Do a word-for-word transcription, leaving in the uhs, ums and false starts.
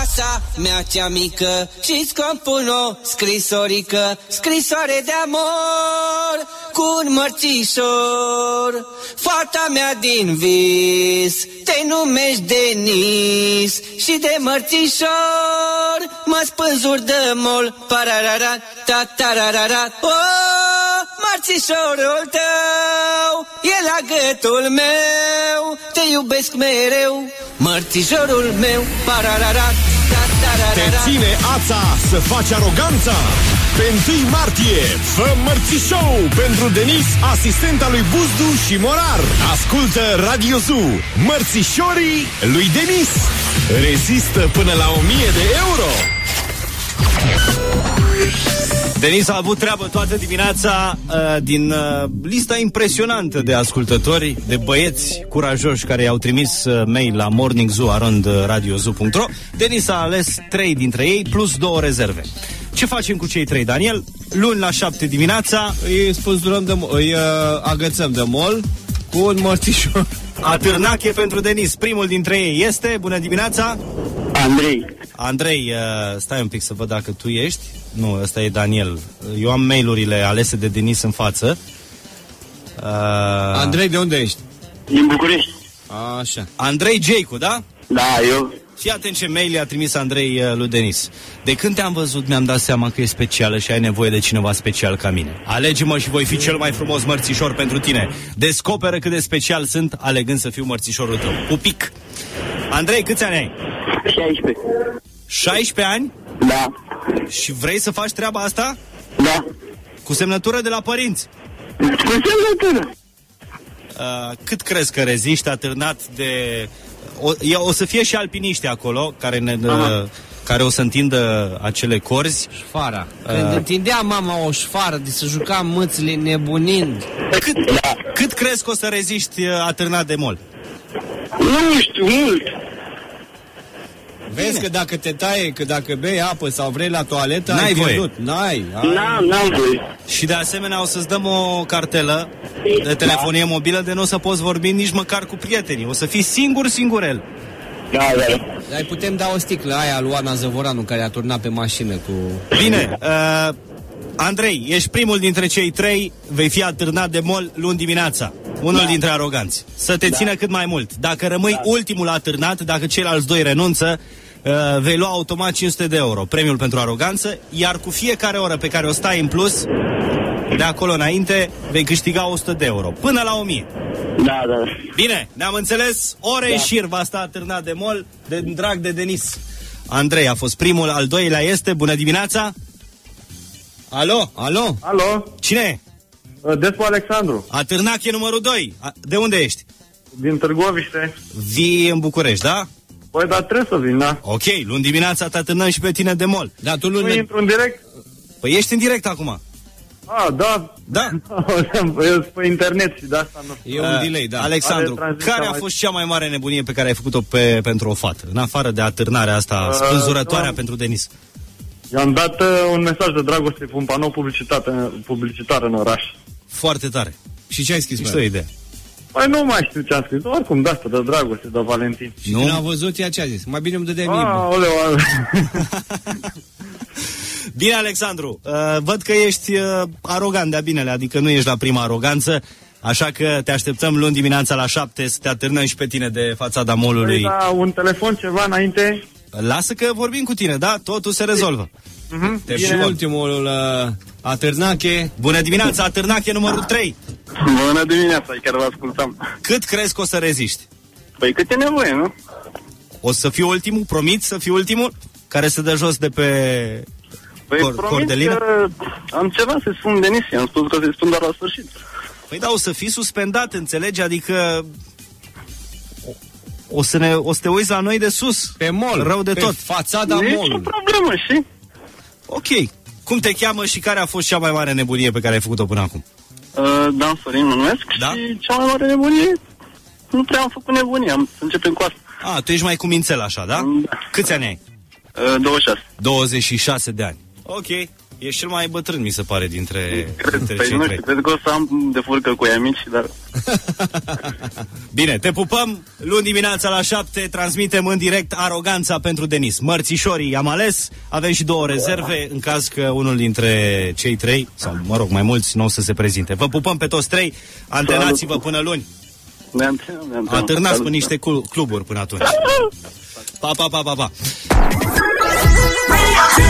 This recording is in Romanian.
casa mea cea mică și-ți compun o scrisorică, scrisoare de amor cu un mărțișor. Fata mea din vis, te numești Denis și de mărțișor mă spânzuri de mol, pararara, ta-tararara. Oh, mărțișorul tău e la gâtul meu, te iubesc mereu, mărțișorul meu, pararara, ta-tararara. Te ține ața să faci aroganța. Pe întâi martie, fă mărțișou pentru Denis, asistenta lui Buzdu și Morar. Ascultă Radio Zoo, mărțișorii lui Denis. Rezistă până la o mie de euro. Denis a avut treabă toată dimineața uh, din uh, lista impresionantă de ascultători, de băieți curajoși care i-au trimis uh, mail la morningzoo arond radiozoo punct ro. Denis a ales trei dintre ei plus două rezerve. Ce facem cu cei trei, Daniel? Luni la șapte dimineața îi spânzurăm de mol, îi uh, agățăm de mol cu un mărțișor. Atârnache pentru Denis. Primul dintre ei este, bună dimineața, Andrei. Andrei, uh, stai un pic să văd dacă tu ești. Nu, ăsta e Daniel. Eu am mail-urile alese de Denis în față. uh... Andrei, de unde ești? Din București. Așa. Andrei Geicu, da? Da, eu. Fii atent ce mail i-a trimis Andrei uh, lui Denis. De când te-am văzut mi-am dat seama că e specială și ai nevoie de cineva special ca mine. Alege-mă și voi fi cel mai frumos mărțișor pentru tine. Descoperă cât de special sunt alegând să fiu mărțișorul tău. Pupic. Andrei, câți ani ai? șaisprezece. șaisprezece ani? Da. Și vrei să faci treaba asta? Da. Cu semnătură de la părinți? Cu semnătură. Uh, cât crezi că reziști atârnat de... O, e, o să fie și alpiniști acolo care, ne, uh, care o să întindă acele corzi. Șfara. Când uh, întindea mama o șfară de să jucam mâțile nebunind. Cât, da. cât crezi că o să reziști atârnat de mol? Nu știu, mult. Vezi că dacă te taie, că dacă bei apă sau vrei la toaletă, n-ai ai voie. pierdut. N-ai. N-am, n-am voie. Și de asemenea o să-ți dăm o cartelă de telefonie mobilă de nu o să poți vorbi nici măcar cu prietenii. O să fii singur, singurel. Da, da. Dar putem da o sticlă aia lui Ana Zăvoranu care a turnat pe mașină cu... Bine, uh, Andrei, ești primul dintre cei trei, vei fi atârnat de mol luni dimineața. Unul da. dintre aroganți. Să te da. țină cât mai mult. Dacă rămâi da. ultimul atârnat, dacă ceilalți doi renunță, uh, vei lua automat cinci sute de euro, premiul pentru aroganță, iar cu fiecare oră pe care o stai în plus, de acolo înainte, vei câștiga o sută de euro. Până la o mie. Da, da. Bine, ne-am înțeles. Ore da. în șir va sta atârnat de mol, de drag de Denis. Andrei a fost primul, al doilea este, bună dimineața. Alo, alo. Alo. Cine e? Despu Alexandru. Atârnache numărul doi. De unde ești? Din Târgoviște. Vii în București, da? Păi, dar trebuie să vin, da. Ok, luni dimineața te atârnăm și pe tine de mol. Da, tu luni... Nu intru în direct? Păi ești în direct acum. Ah, da. Da. Eu pe internet și de asta nu. E un uh, delay, da. Alexandru, care a fost cea mai mare nebunie pe care ai făcut-o pe, pentru o fată? În afară de atârnarea asta uh, spânzurătoarea uh, pentru Denis. I-am dat uh, un mesaj de dragoste pe un panou publicitar în oraș. Foarte tare. Și ce ai scris? Știu o idee. Păi nu mai știu ce am scris. Oricum de asta, de dragoste, de Valentin. Și nu a văzut ea ce a zis. Mai bine îmi dădea mie. Aoleu, aoleu. Bine, Alexandru, uh, văd că ești uh, arogant de-a binele, adică nu ești la prima aroganță, așa că te așteptăm luni dimineața la șapte să te atârnăm și pe tine de fațada molului. Păi, da, un telefon, ceva înainte. Lasă că vorbim cu tine, da? Totul se rezolvă. Uh-huh. Și ultimul uh, atârnache. Bună dimineața, atârnache numărul trei. Bună dimineața, chiar vă ascultam. Cât crezi că o să reziști? Păi cât e nevoie, nu? O să fiu ultimul? Promiți să fiu ultimul? Care se dă jos de pe... Păi Cor- promit cordelină? că am ceva să spun Denis, am spus că să spun doar la sfârșit. Păi da, o să fii suspendat, înțelegi? Adică o, o, să ne, o să te uiți la noi de sus. Pe mol. Rău de pe tot. fațada molului. molului. Nici o problemă, știi? Ok. Cum te cheamă și care a fost cea mai mare nebunie pe care ai făcut-o până acum? Uh, Dan Sorin mă numesc da? și cea mai mare nebunie, nu prea am făcut nebunie, am să începem cu asta. A, tu ești mai cumințel așa, da? Da. Câți ani ai? Uh, douăzeci și șase. douăzeci și șase de ani. Ok. Ești cel mai bătrân, mi se pare, dintre, Cred, dintre păi cei nu trei. știu, cred că o să am de furcă cu ea mici, dar... Bine, te pupăm. Luni dimineața la șapte transmitem în direct Aroganța pentru Denis. Mărțișorii am ales, avem și două rezerve în caz că unul dintre cei trei, sau mă rog, mai mulți, nu o să se prezinte. Vă pupăm pe toți trei, antenați-vă până luni. Ne antrenăm, ne antrenăm. Atârnați Salut. pe niște cluburi până atunci. Pa, pa, pa, pa, pa.